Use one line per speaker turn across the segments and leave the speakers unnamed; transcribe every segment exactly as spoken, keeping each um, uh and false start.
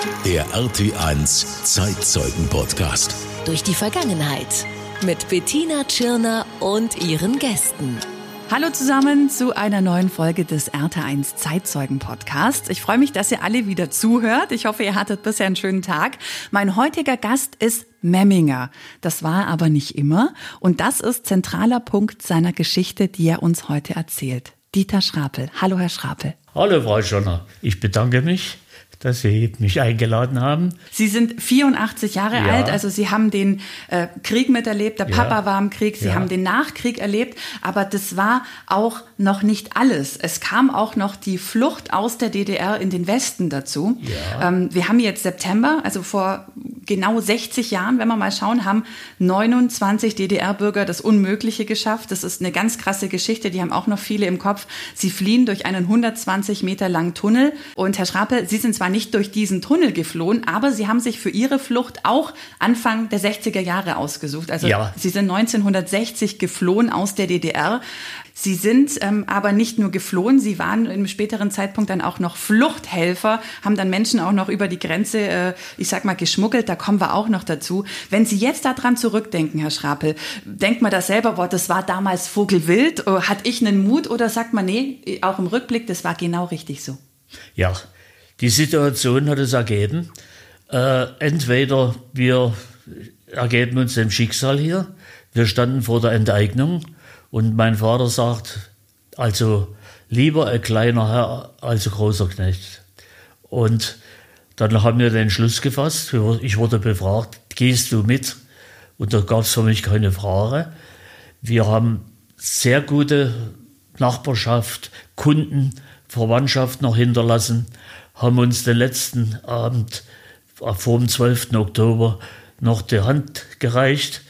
Der R T eins Zeitzeugen-Podcast.
Durch die Vergangenheit mit Bettina Tschirner und ihren Gästen.
Hallo zusammen zu einer neuen Folge des R T eins Zeitzeugen-Podcasts. Ich freue mich, dass ihr alle wieder zuhört. Ich hoffe, ihr hattet bisher einen schönen Tag. Mein heutiger Gast ist Memminger. Das war aber nicht immer. Und das ist zentraler Punkt seiner Geschichte, die er uns heute erzählt. Dieter Schrapel. Hallo, Herr Schrapel.
Hallo, Frau Tschirner. Ich bedanke mich, dass Sie mich eingeladen haben.
Sie sind vierundachtzig Jahre
Ja.
alt, also Sie haben den äh, Krieg miterlebt, der
Ja.
Papa war im Krieg, Sie
Ja.
haben den Nachkrieg erlebt, aber das war auch noch nicht alles. Es kam auch noch die Flucht aus der D D R in den Westen dazu.
Ja.
Ähm, wir haben jetzt September, also vor genau sechzig Jahren, wenn wir mal schauen, haben neunundzwanzig D D R-Bürger das Unmögliche geschafft. Das ist eine ganz krasse Geschichte, die haben auch noch viele im Kopf. Sie fliehen durch einen hundertzwanzig Meter langen Tunnel. Und Herr Schrapel, Sie sind zwar nicht durch diesen Tunnel geflohen, aber Sie haben sich für Ihre Flucht auch Anfang der sechziger Jahre ausgesucht. Also
Ja.
Sie sind neunzehnhundertsechzig geflohen aus der D D R. Sie sind ähm, aber nicht nur geflohen, Sie waren im späteren Zeitpunkt dann auch noch Fluchthelfer, haben dann Menschen auch noch über die Grenze, äh, ich sag mal, geschmuggelt, da kommen wir auch noch dazu. Wenn Sie jetzt daran zurückdenken, Herr Schrapel, denkt man da selber, boah, das war damals Vogelwild, äh, hatte ich einen Mut, oder sagt man, nee, auch im Rückblick, das war genau richtig so?
Ja, die Situation hat es ergeben. Äh, entweder wir ergeben uns dem Schicksal hier, wir standen vor der Enteignung und mein Vater sagt, also lieber ein kleiner Herr als ein großer Knecht. Und dann haben wir den Schluss gefasst, ich wurde befragt, gehst du mit? Und da gab es für mich keine Frage. Wir haben sehr gute Nachbarschaft, Kunden, Verwandtschaft noch hinterlassen, haben uns den letzten Abend vor dem zwölften Oktober noch die Hand gereicht,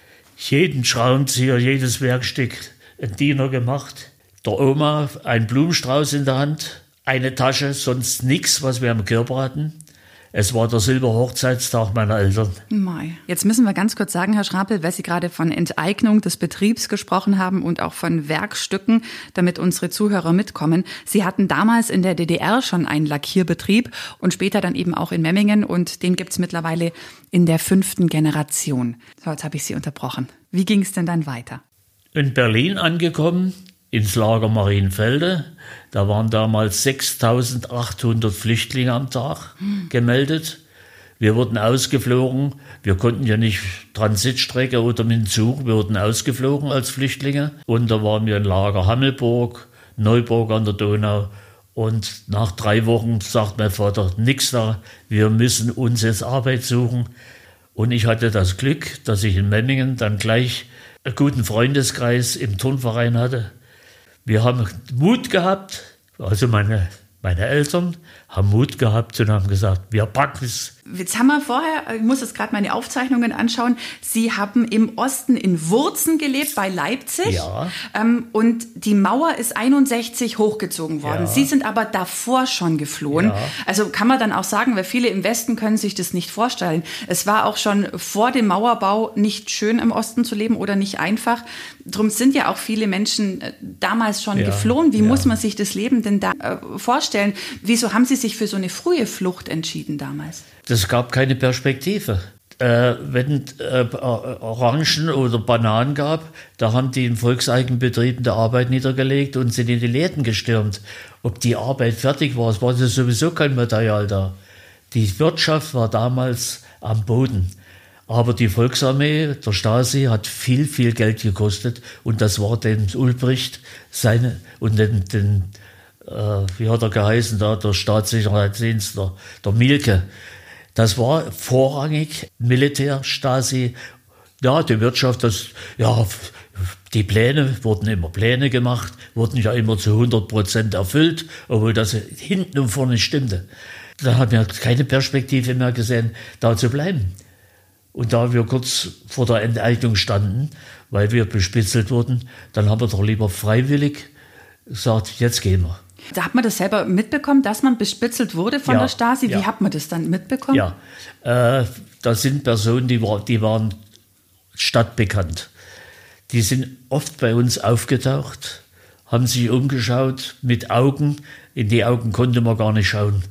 jeden Schraubenzieher, jedes Werkstück ein Diener gemacht, der Oma ein Blumenstrauß in der Hand, eine Tasche, sonst nichts, was wir am Körper hatten. Es war der Silberhochzeitstag meiner Eltern.
Mai. Jetzt müssen wir ganz kurz sagen, Herr Schrapel, weil Sie gerade von Enteignung des Betriebs gesprochen haben und auch von Werkstücken, damit unsere Zuhörer mitkommen. Sie hatten damals in der D D R schon einen Lackierbetrieb und später dann eben auch in Memmingen, und den gibt's mittlerweile in der fünften Generation. So, jetzt habe ich Sie unterbrochen. Wie ging es denn dann weiter?
In Berlin angekommen, ins Lager Marienfelde. Da waren damals sechstausendachthundert Flüchtlinge am Tag gemeldet. Wir wurden ausgeflogen. Wir konnten ja nicht Transitstrecke oder mit dem Zug. Wir wurden ausgeflogen als Flüchtlinge. Und da waren wir in Lager Hammelburg, Neuburg an der Donau. Und nach drei Wochen sagt mein Vater, nix da, wir müssen uns jetzt Arbeit suchen. Und ich hatte das Glück, dass ich in Memmingen dann gleich einen guten Freundeskreis im Turnverein hatte. Wir haben Mut gehabt, also meine, meine Eltern haben Mut gehabt und haben gesagt, wir packen es.
Jetzt haben wir vorher, ich muss jetzt gerade meine Aufzeichnungen anschauen, Sie haben im Osten in Wurzen gelebt, bei Leipzig.
Ja.
Ähm, und die Mauer ist einundsechzig hochgezogen worden.
Ja.
Sie sind aber davor schon geflohen.
Ja.
Also kann man dann auch sagen, weil viele im Westen können sich das nicht vorstellen. Es war auch schon vor dem Mauerbau nicht schön, im Osten zu leben oder nicht einfach. Drum sind ja auch viele Menschen äh, damals schon
Ja.
geflohen. Wie
Ja.
muss man sich das Leben denn da äh, vorstellen? Wieso haben Sie sich für so eine frühe Flucht entschieden damals?
Es gab keine Perspektive. Äh, wenn äh, Orangen oder Bananen gab, da haben die in Volkseigenbetrieben der Arbeit niedergelegt und sind in die Läden gestürmt. Ob die Arbeit fertig war, es war sowieso kein Material da. Die Wirtschaft war damals am Boden. Aber die Volksarmee, der Stasi, hat viel, viel Geld gekostet. Und das war den Ulbricht seine, und den, den äh, wie hat er geheißen, da, der Staatssicherheitsdienst, der, der Mielke. Das war vorrangig Militär, Stasi. Ja, die Wirtschaft, das, ja, die Pläne, wurden immer Pläne gemacht, wurden ja immer zu hundert Prozent erfüllt, obwohl das hinten und vorne stimmte. Da haben wir keine Perspektive mehr gesehen, da zu bleiben. Und da wir kurz vor der Enteignung standen, weil wir bespitzelt wurden, dann haben wir doch lieber freiwillig gesagt, jetzt gehen wir.
Da hat man das selber mitbekommen, dass man bespitzelt wurde von
Ja,
der Stasi. Wie
ja.
hat man das dann mitbekommen?
Ja, äh, das sind Personen, die, war, die waren stadtbekannt. Die sind oft bei uns aufgetaucht, haben sich umgeschaut mit Augen. In die Augen konnte man gar nicht schauen.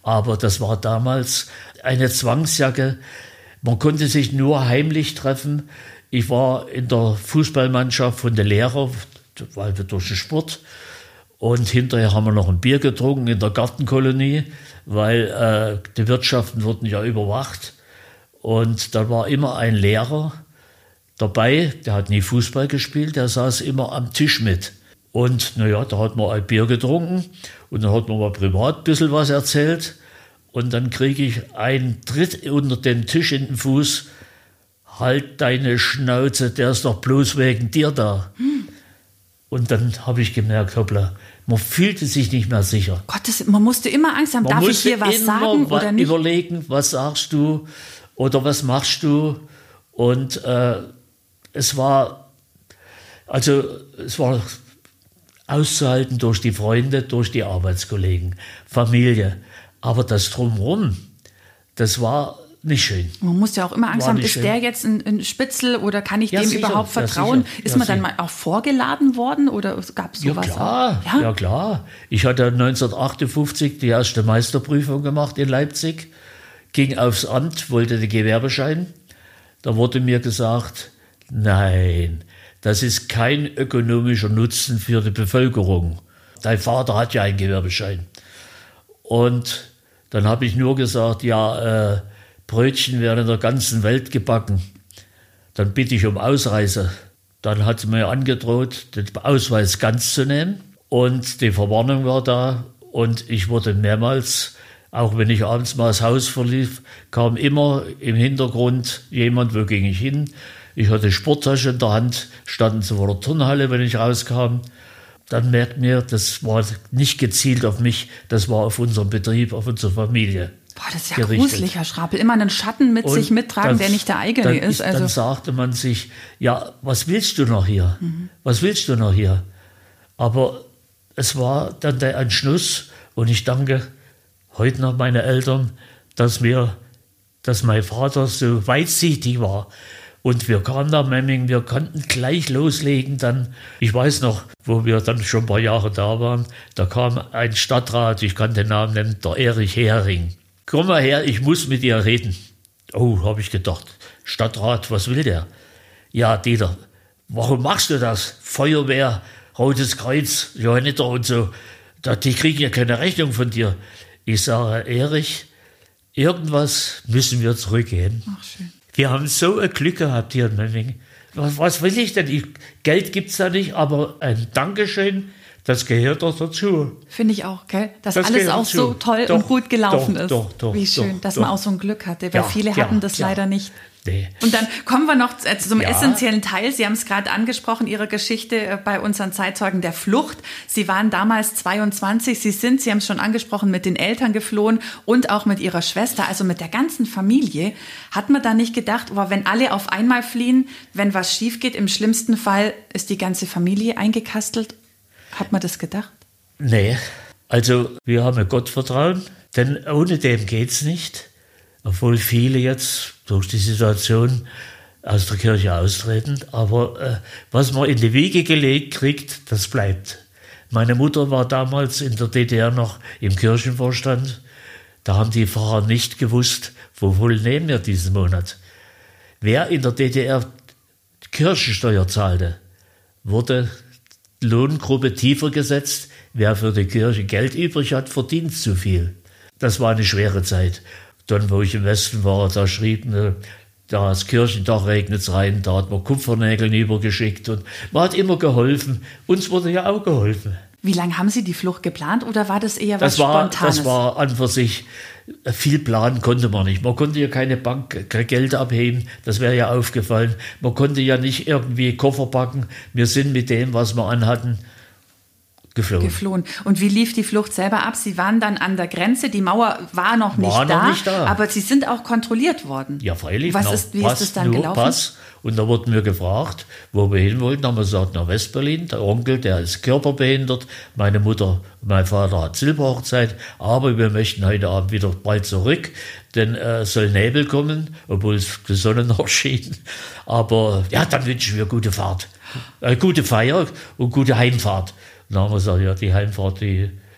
Aber das war damals eine Zwangsjacke. Man konnte sich nur heimlich treffen. Ich war in der Fußballmannschaft von den Lehrern, weil wir durch den Sport. Und hinterher haben wir noch ein Bier getrunken in der Gartenkolonie, weil äh, die Wirtschaften wurden ja überwacht. Und da war immer ein Lehrer dabei, der hat nie Fußball gespielt, der saß immer am Tisch mit. Und naja, da hat man ein Bier getrunken und dann hat man mal privat ein bisschen was erzählt. Und dann kriege ich einen Tritt unter den Tisch in den Fuß. Halt deine Schnauze, der ist doch bloß wegen dir da. Hm. Und dann habe ich gemerkt, hoppla, man fühlte sich nicht mehr sicher.
Gott, das, man musste immer Angst haben,
man
darf ich hier was sagen
wa-
oder nicht?
Überlegen, was sagst du oder was machst du. Und äh, es war, also es war auszuhalten durch die Freunde, durch die Arbeitskollegen, Familie. Aber das Drumherum, das war nicht schön.
Man muss ja auch immer Angst
War
haben,
nicht
ist
schön.
der jetzt ein, ein Spitzel oder kann ich
Ja,
dem
sicher,
überhaupt
ja,
vertrauen?
sicher,
ist
ja,
man dann
sicher.
mal auch vorgeladen worden oder gab es
Ja
sowas
klar,
auch?
ja klar. Ich hatte neunzehnhundertachtundfünfzig die erste Meisterprüfung gemacht in Leipzig, ging aufs Amt, wollte den Gewerbeschein. Da wurde mir gesagt, nein, das ist kein ökonomischer Nutzen für die Bevölkerung. Dein Vater hat ja einen Gewerbeschein. Und dann habe ich nur gesagt, ja, äh, Brötchen werden in der ganzen Welt gebacken. Dann bitte ich um Ausreise. Dann hat sie mir angedroht, den Ausweis ganz zu nehmen. Und die Verwarnung war da. Und ich wurde mehrmals, auch wenn ich abends mal das Haus verlief, kam immer im Hintergrund jemand, wo ging ich hin. Ich hatte Sporttasche in der Hand, standen sie vor der Turnhalle, wenn ich rauskam. Dann merkt mir, das war nicht gezielt auf mich, das war auf unseren Betrieb, auf unsere Familie.
Boah, das ist ja
gerichtet.
gruselig, Herr Schrapel. Immer einen Schatten mit
Und
sich mittragen,
dann-
der nicht der eigene
dann,
ist. Also
Dann sagte man sich, ja, was willst du noch hier? Mhm. Was willst du noch hier? Aber es war dann der Entschluss und ich danke heute noch meine Eltern, dass, wir, dass mein Vater so weitsichtig war. Und wir kamen nach Memmingen, wir konnten gleich loslegen. Dann, ich weiß noch, wo wir dann schon ein paar Jahre da waren, da kam ein Stadtrat, ich kann den Namen nennen, der Erich Hering. Komm mal her, ich muss mit dir reden. Oh, habe ich gedacht, Stadtrat, was will der? Ja, Dieter, warum machst du das? Feuerwehr, Rotes Kreuz, Johanniter und so, die kriegen ja keine Rechnung von dir. Ich sage, Erich, irgendwas müssen wir zurückgehen.
ach schön.
Wir haben so ein Glück gehabt hier in Memmingen. Was, was will ich denn? Ich, Geld gibt es da nicht, aber ein Dankeschön, das gehört doch dazu.
Finde ich auch, gell? Dass
Das
alles
gehört
auch
dazu.
so toll
Doch,
und gut gelaufen
doch,
ist.
doch, doch,
Wie schön,
doch,
dass
doch.
man auch so ein Glück hatte, weil
Ja,
viele
ja,
hatten das
ja.
leider nicht.
Nee.
Und dann kommen wir noch zum
Ja.
essentiellen Teil. Sie haben es gerade angesprochen, Ihre Geschichte bei unseren Zeitzeugen der Flucht. Sie waren damals zweiundzwanzig. Sie sind, Sie haben es schon angesprochen, mit den Eltern geflohen und auch mit Ihrer Schwester, also mit der ganzen Familie. Hat man da nicht gedacht, oh, wenn alle auf einmal fliehen, wenn was schief geht, im schlimmsten Fall ist die ganze Familie eingekastelt? Hat man das gedacht?
Nee, also wir haben Gottvertrauen, denn ohne dem geht's nicht. Obwohl viele jetzt durch die Situation aus der Kirche austreten. Aber äh, was man in die Wiege gelegt kriegt, das bleibt. Meine Mutter war damals in der D D R noch im Kirchenvorstand. Da haben die Pfarrer nicht gewusst, wovon nehmen wir diesen Monat. Wer in der D D R Kirchensteuer zahlte, wurde die Lohngruppe tiefer gesetzt. Wer für die Kirche Geld übrig hat, verdient zu viel. Das war eine schwere Zeit. Dann, wo ich im Westen war, da schrieb mir, da das Kirchendach regnet's rein, da hat man Kupfernägel übergeschickt und man hat immer geholfen. Uns wurde ja auch geholfen.
Wie lange haben Sie die Flucht geplant oder war das eher
Das
was
war,
Spontanes?
das war an für sich, viel planen konnte man nicht. Man konnte ja keine Bank Geld abheben, das wäre ja aufgefallen. Man konnte ja nicht irgendwie Koffer packen. Wir sind mit dem, was wir anhatten, geflohen.
geflohen. Und wie lief die Flucht selber ab? Sie waren dann an der Grenze, die Mauer war noch nicht,
War noch
da,
nicht da.
aber Sie sind auch kontrolliert worden.
Ja, freilich.
Was
nach
ist, wie
Pass,
ist es dann
nur
gelaufen?
Pass. Und da wurden wir gefragt, wo wir hin wollten. Da haben wir gesagt, nach Westberlin. Der Onkel, der ist körperbehindert. Meine Mutter, mein Vater hat Silberhochzeit. Aber wir möchten heute Abend wieder bald zurück, denn äh, es soll Nebel kommen, obwohl es die Sonne noch schien. Aber ja, dann wünschen wir gute Fahrt. Äh, gute Feier und gute Heimfahrt. Und dann haben wir gesagt, ja, die Heimfahrt, die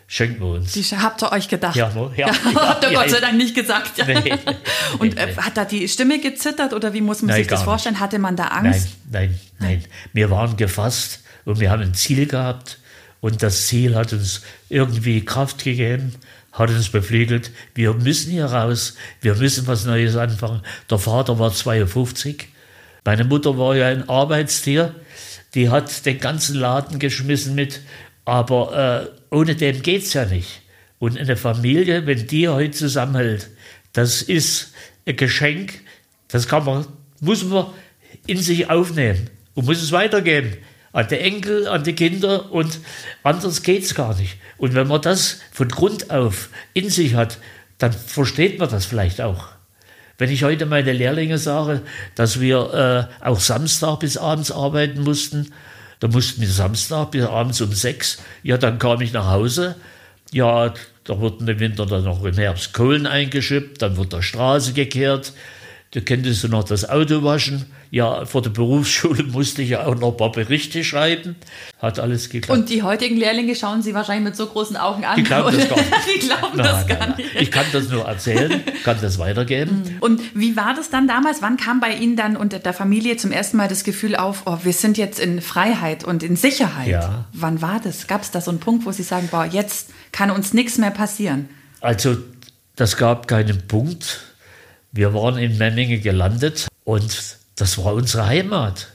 schenken wir uns.
Die habt ihr euch gedacht?
Ja, ja,
ja,
ja,
habt ihr
ja,
Gott sei
ja.
Dank nicht gesagt. Ja.
Nee,
Und
nee,
äh,
nee.
hat da die Stimme gezittert oder wie muss man
Nein,
sich das
gar
vorstellen?
nicht.
Hatte man da Angst?
Nein, nein, nein. Wir waren gefasst und wir haben ein Ziel gehabt und das Ziel hat uns irgendwie Kraft gegeben, hat uns beflügelt. Wir müssen hier raus, wir müssen was Neues anfangen. Der Vater war zweiundfünfzig. Meine Mutter war ja ein Arbeitstier, die hat den ganzen Laden geschmissen mit, aber äh, ohne den geht's ja nicht. Und eine Familie, wenn die heute zusammenhält, das ist ein Geschenk, das kann man, muss man in sich aufnehmen und muss es weitergeben an die Enkel, an die Kinder und anders geht's gar nicht. Und wenn man das von Grund auf in sich hat, dann versteht man das vielleicht auch. Wenn ich heute meine Lehrlinge sage, dass wir äh, auch Samstag bis abends arbeiten mussten, da mussten wir Samstag bis abends um sechs, ja, dann kam ich nach Hause, ja, da wurden im Winter dann noch im Herbst Kohlen eingeschippt, dann wird der Straße gekehrt, du könntest du noch das Auto waschen, ja, vor der Berufsschule musste ich ja auch noch ein paar Berichte schreiben, hat alles geklappt.
Und die heutigen Lehrlinge schauen Sie wahrscheinlich mit so großen Augen an.
Die glauben das gar nicht.
Die glauben
Nein,
das gar
nein, nein.
nicht.
Ich kann das nur erzählen, kann das weitergeben.
Und wie war das dann damals? Wann kam bei Ihnen dann und der Familie zum ersten Mal das Gefühl auf, oh, wir sind jetzt in Freiheit und in Sicherheit?
Ja.
Wann war das? Gab es da so einen Punkt, wo Sie sagen, boah, jetzt kann uns nichts mehr passieren?
Also, das gab keinen Punkt. Wir waren in Memmingen gelandet und das war unsere Heimat.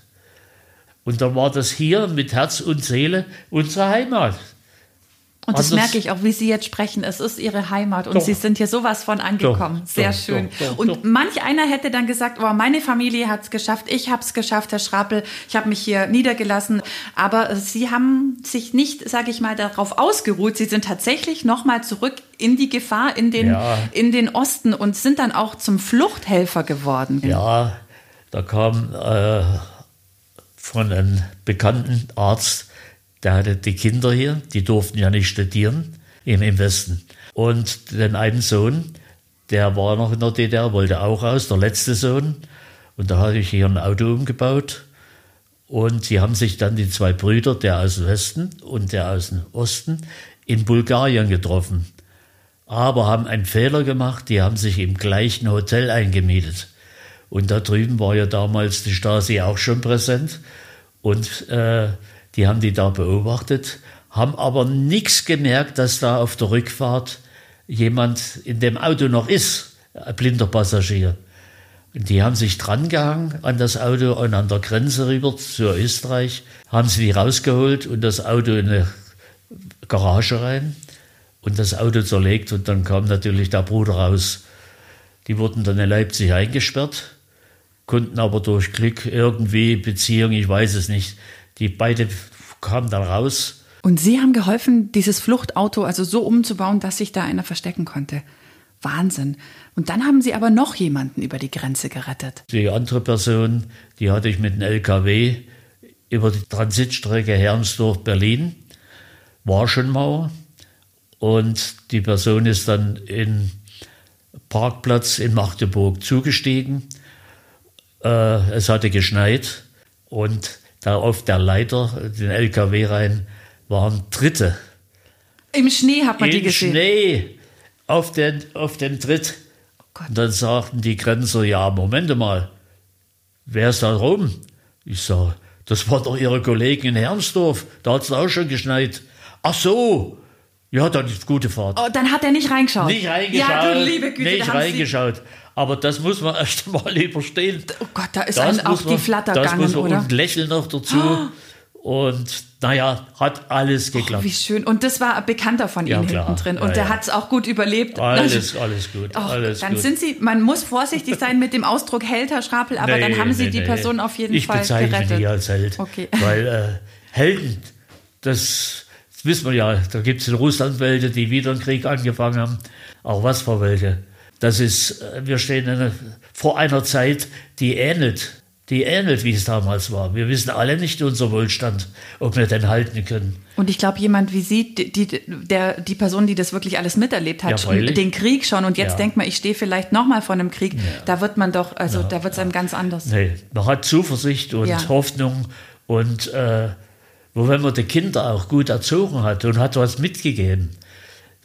Und da war das hier mit Herz und Seele unsere Heimat.
Und das
Anders-
merke ich auch, wie Sie jetzt sprechen. Es ist Ihre Heimat und
Doch.
Sie sind hier sowas von angekommen.
Doch,
Sehr
doch,
schön.
doch, doch,
und
doch.
manch einer hätte dann gesagt, oh, meine Familie hat es geschafft, ich habe es geschafft, Herr Schrapel, ich habe mich hier niedergelassen. Aber Sie haben sich nicht, sage ich mal, darauf ausgeruht. Sie sind tatsächlich nochmal zurück in die Gefahr, in den,
Ja.
in den Osten und sind dann auch zum Fluchthelfer geworden.
Ja, da kam äh, von einem bekannten Arzt, der hatte die Kinder hier, die durften ja nicht studieren im, im Westen. Und den einen Sohn, der war noch in der D D R, wollte auch raus, der letzte Sohn. Und da hatte ich hier ein Auto umgebaut. Und sie haben sich dann die zwei Brüder, der aus dem Westen und der aus dem Osten, in Bulgarien getroffen. Aber haben einen Fehler gemacht, die haben sich im gleichen Hotel eingemietet. Und da drüben war ja damals die Stasi auch schon präsent. Und äh, die haben die da beobachtet, haben aber nichts gemerkt, dass da auf der Rückfahrt jemand in dem Auto noch ist, ein blinder Passagier. Und die haben sich drangehangen an das Auto und an der Grenze rüber zu Österreich, haben sie die rausgeholt und das Auto in eine Garage rein und das Auto zerlegt und dann kam natürlich der Bruder raus. Die wurden dann in Leipzig eingesperrt, konnten aber durch Glück irgendwie Beziehung, ich weiß es nicht, die beide kamen dann raus.
Und Sie haben geholfen, dieses Fluchtauto also so umzubauen, dass sich da einer verstecken konnte. Wahnsinn. Und dann haben Sie aber noch jemanden über die Grenze gerettet.
Die andere Person, die hatte ich mit einem L K W über die Transitstrecke Hermsdorf-Berlin, Warschenmauer. Und die Person ist dann in Parkplatz in Magdeburg zugestiegen. Äh, es hatte geschneit und da auf der Leiter, den L K W rein, waren Tritte.
Im Schnee hat man die
Im
gesehen.
Schnee auf den, auf den Tritt.
Gott.
Und dann sagten die Grenzer, ja, Moment mal, wer ist da rum? Ich sage, das war doch Ihre Kollegen in Hermsdorf, da hat es auch schon geschneit. Ach so, ja, dann ist gute Fahrt.
Oh, dann hat er nicht reingeschaut.
Nicht reingeschaut,
Ja, du liebe Güte. da
nicht
haben Sie-
reingeschaut. Aber das muss man erst mal überstehen.
Oh Gott, da ist
Das
einem auch
muss man-
die Flatter
das
gegangen,
muss man,
oder?
Und Lächeln noch dazu. Und naja, hat alles geklappt.
Wie schön. Und das war ein Bekannter von
Ja,
Ihnen
klar.
hinten drin. Und
Ja,
der
ja.
hat es auch gut überlebt.
Alles, alles gut.
Och,
alles
dann
gut.
sind Sie, man muss vorsichtig sein mit dem Ausdruck Held, Herr Schrapel, aber
Nee,
dann haben Sie
nee,
die
nee.
Person auf jeden
ich
Fall
bezeichne
gerettet.
die als Held.
Okay.
Weil äh, Helden, das, das wissen wir ja, da gibt es in Russland welche, die wieder einen Krieg angefangen haben. Auch was für welche. Das ist, äh, wir stehen in, vor einer Zeit, die ähnelt. Die ähnelt, wie es damals war. Wir wissen alle nicht unser Wohlstand, ob wir den halten können.
Und ich glaube, jemand wie Sie, die, die, der, die Person, die das wirklich alles miterlebt hat,
Ja, freilich.
den Krieg schon und jetzt
Ja.
denkt man, ich stehe vielleicht nochmal vor einem Krieg, da wird man doch, also da wird es einem ganz anders.
Nee, man hat Zuversicht und
Ja.
Hoffnung und äh, wo wenn man die Kinder auch gut erzogen hat und hat was mitgegeben.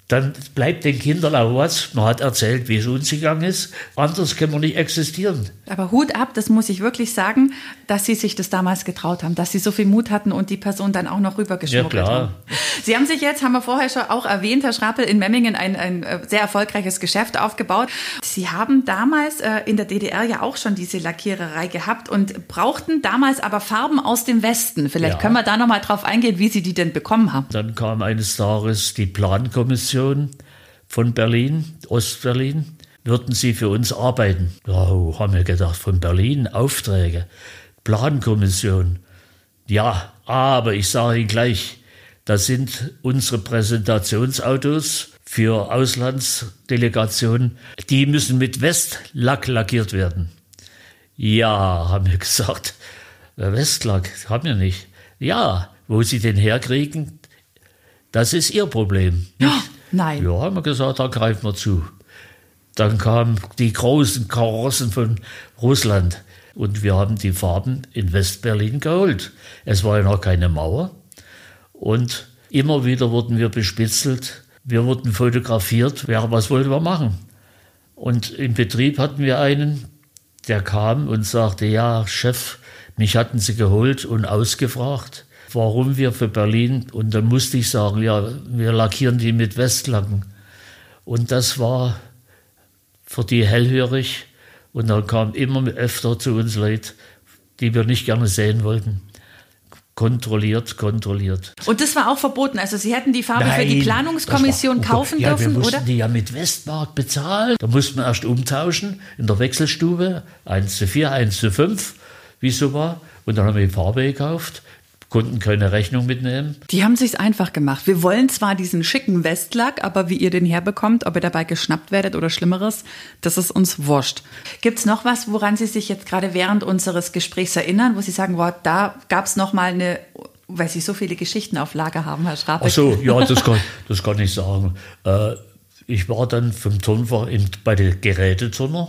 Dann bleibt den Kindern auch was. Man hat erzählt, wie es uns gegangen ist. Anders können wir nicht existieren.
Aber Hut ab, das muss ich wirklich sagen, dass Sie sich das damals getraut haben, dass Sie so viel Mut hatten und die Person dann auch noch rübergeschmuggelt
ja, klar.
haben. Sie haben sich jetzt, haben wir vorher schon auch erwähnt, Herr Schrapel, in Memmingen ein, ein sehr erfolgreiches Geschäft aufgebaut. Sie haben damals äh, in der D D R ja auch schon diese Lackiererei gehabt und brauchten damals aber Farben aus dem Westen. Vielleicht
ja.
können wir da noch mal drauf eingehen, wie Sie die denn bekommen haben.
Dann kam eines Tages die Plankommission von Berlin, Ostberlin, würden Sie für uns arbeiten? Ja, haben wir gedacht, von Berlin Aufträge, Plankommission. Ja, aber ich sage Ihnen gleich, das sind unsere Präsentationsautos für Auslandsdelegationen, die müssen mit Westlack lackiert werden. Ja, haben wir gesagt, Westlack haben wir nicht. Ja, wo Sie den herkriegen, das ist Ihr Problem.
Ja, nein.
Ja, haben wir gesagt, da greifen wir zu. Dann kamen die großen Karossen von Russland und wir haben die Farben in Westberlin geholt. Es war ja noch keine Mauer und immer wieder wurden wir bespitzelt. Wir wurden fotografiert. Ja, was wollten wir machen? Und im Betrieb hatten wir einen, der kam und sagte, ja, Chef, mich hatten Sie geholt und ausgefragt, warum wir für Berlin, und dann musste ich sagen, ja, wir lackieren die mit Westlacken. Und das war für die hellhörig. Und dann kamen immer öfter zu uns Leute, die wir nicht gerne sehen wollten. Kontrolliert, kontrolliert.
Und das war auch verboten? Also Sie hätten die Farbe
Nein,
für die Planungskommission
war, oh
kaufen
Gott, ja,
dürfen,
wir mussten
oder?
die ja mit Westmark bezahlen. Da mussten wir erst umtauschen in der Wechselstube, eins zu vier, eins zu fünf, wie es so war. Und dann haben wir die Farbe gekauft. Konnten keine Rechnung mitnehmen.
Die haben sich's einfach gemacht. Wir wollen zwar diesen schicken Westlack, aber wie ihr den herbekommt, ob ihr dabei geschnappt werdet oder Schlimmeres, das ist uns wurscht. Gibt's noch was, woran Sie sich jetzt gerade während unseres Gesprächs erinnern, wo Sie sagen, wow, da gab's noch mal eine, weil Sie so viele Geschichten auf Lager haben, Herr Schrapel?
Ach so, ja, das kann, das kann ich sagen. Äh, ich war dann vom Turnfach bei den Geräteturner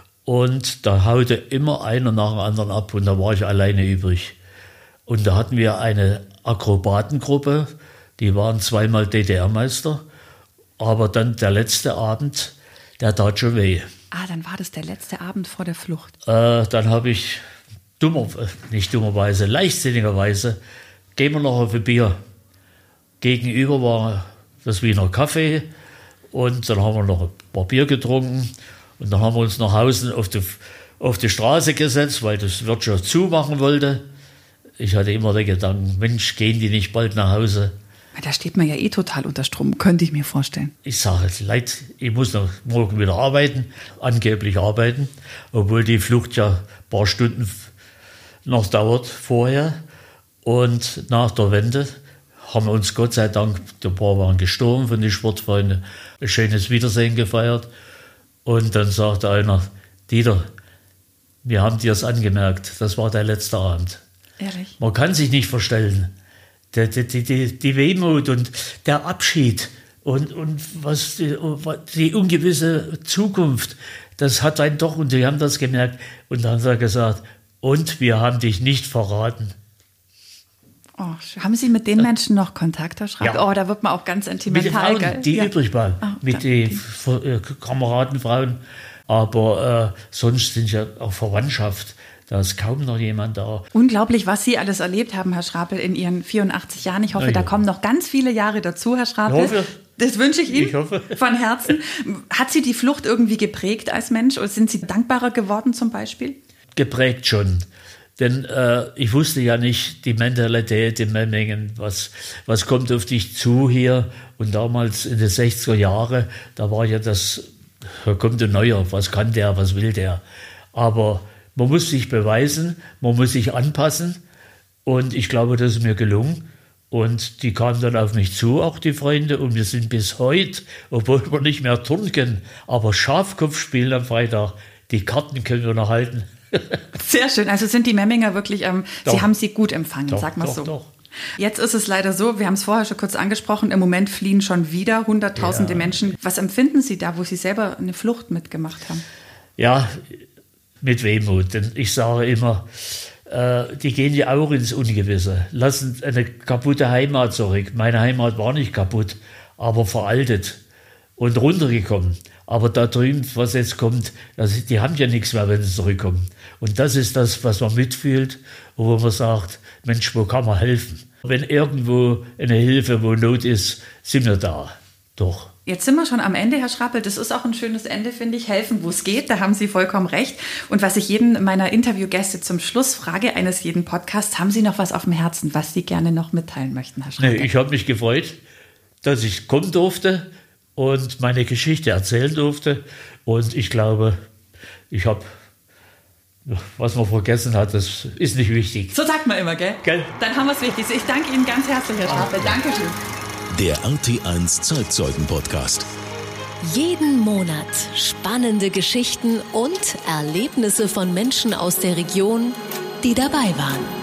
und da haute immer einer nach dem anderen ab und da war ich alleine übrig. Und da hatten wir eine Akrobatengruppe, die waren zweimal D D R-Meister, aber dann der letzte Abend, der tat schon weh.
Ah, dann war das der letzte Abend vor der Flucht.
Äh, dann habe ich, dummer, nicht dummerweise, leichtsinnigerweise, gehen wir noch auf ein Bier. Gegenüber war das Wiener Café und dann haben wir noch ein paar Bier getrunken und dann haben wir uns nach Hause auf die, auf die Straße gesetzt, weil das Wirt schon zumachen wollte. Ich hatte immer den Gedanken, Mensch, gehen die nicht bald nach Hause?
Da steht man ja eh total unter Strom, könnte ich mir vorstellen.
Ich sage, Leute, ich muss noch morgen wieder arbeiten, angeblich arbeiten, obwohl die Flucht ja ein paar Stunden noch dauert vorher. Und nach der Wende haben wir uns Gott sei Dank, ein paar waren gestorben von den Sportfreunden, ein schönes Wiedersehen gefeiert. Und dann sagte einer, Dieter, wir haben dir es angemerkt, das war der letzte Abend.
Ehrlich?
Man kann sich nicht verstellen. Die, die, die, die Wehmut und der Abschied und, und was die, die ungewisse Zukunft, das hat einen doch, und die haben das gemerkt. Und dann hat er gesagt, und wir haben dich nicht verraten.
Oh, haben Sie mit den Menschen noch Kontakt, Herr Schrapel? Ja. Oh, da wird man auch ganz sentimental.
Mit den Frauen, die ja. übrig waren, oh, mit den Kameradenfrauen. Aber äh, sonst sind ja auch Verwandtschaft. Da ist kaum noch jemand da.
Unglaublich, was Sie alles erlebt haben, Herr Schrapel, in Ihren vierundachtzig Jahren. Ich hoffe, ja, da kommen noch ganz viele Jahre dazu, Herr Schrapel.
Ich hoffe.
Das wünsche ich Ihnen
ich hoffe.
von Herzen. Hat Sie die Flucht irgendwie geprägt als Mensch? Oder sind Sie dankbarer geworden zum Beispiel?
Geprägt schon. Denn äh, ich wusste ja nicht die Mentalität in Memmingen, was, was kommt auf dich zu hier. Und damals in den sechziger Jahren, da war ja das, da kommt ein Neuer, was kann der, was will der. Aber man muss sich beweisen, man muss sich anpassen und ich glaube, das ist mir gelungen. Und die kamen dann auf mich zu, auch die Freunde, und wir sind bis heute, obwohl wir nicht mehr turnen können, aber Schafkopf spielen am Freitag, die Karten können wir noch halten.
Sehr schön, also sind die Memminger wirklich, ähm, Sie haben sie gut empfangen,
doch,
sag mal
doch,
so.
Doch.
Jetzt ist es leider so, wir haben es vorher schon kurz angesprochen, im Moment fliehen schon wieder Hunderttausende
ja.
Menschen. Was empfinden Sie da, wo Sie selber eine Flucht mitgemacht haben?
Ja, mit Wehmut, denn ich sage immer, äh, die gehen ja auch ins Ungewisse, lassen eine kaputte Heimat zurück. Meine Heimat war nicht kaputt, aber veraltet und runtergekommen. Aber da drüben, was jetzt kommt, also die haben ja nichts mehr, wenn sie zurückkommen. Und das ist das, was man mitfühlt, wo man sagt, Mensch, wo kann man helfen? Wenn irgendwo eine Hilfe, wo Not ist, sind wir da. Doch.
Jetzt sind wir schon am Ende, Herr Schrappel. Das ist auch ein schönes Ende, finde ich. Helfen, wo es geht. Da haben Sie vollkommen recht. Und was ich jeden meiner Interviewgäste zum Schluss frage, eines jeden Podcasts, haben Sie noch was auf dem Herzen, was Sie gerne noch mitteilen möchten, Herr Schrappel?
Nee, ich habe mich gefreut, dass ich kommen durfte und meine Geschichte erzählen durfte. Und ich glaube, ich habe, was man vergessen hat, das ist nicht wichtig.
So sagt man immer, gell?
Gell?
Dann haben wir es wichtig. Ich danke Ihnen ganz herzlich, Herr Schrappel. Dankeschön.
Der R T eins Zeitzeugen-Podcast.
Jeden Monat spannende Geschichten und Erlebnisse von Menschen aus der Region, die dabei waren.